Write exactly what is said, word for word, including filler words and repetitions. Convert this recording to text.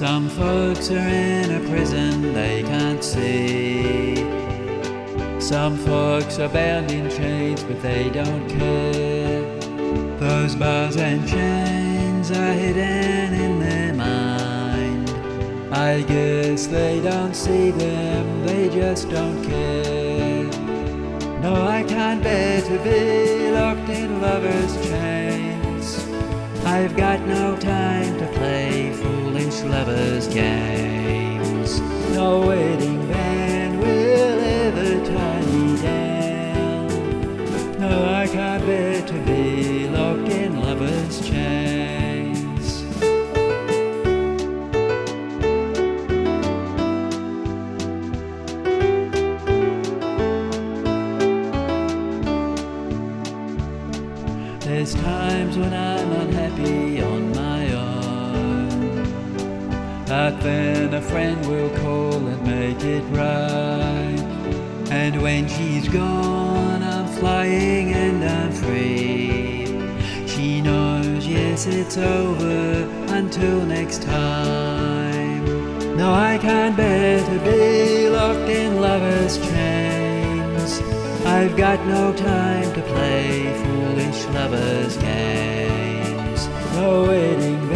Some folks are in a prison they can't see. Some folks are bound in chains but they don't care. Those bars and chains are hidden in their mind. I guess they don't see them, they just don't care. No, I can't bear to be locked in lovers' chains. I've got no time to play foolish lovers' games. No wedding band will ever tie me down. No, I can't bear to be locked in lovers' chains. There's times when I'm unhappy on my own, but then a friend will call and make it right. And when she's gone, I'm flying and I'm free. She knows, yes, it's over until next time. No, I can't bear to be locked in lovers' chains. I've got no time to play foolish lovers' games. No wedding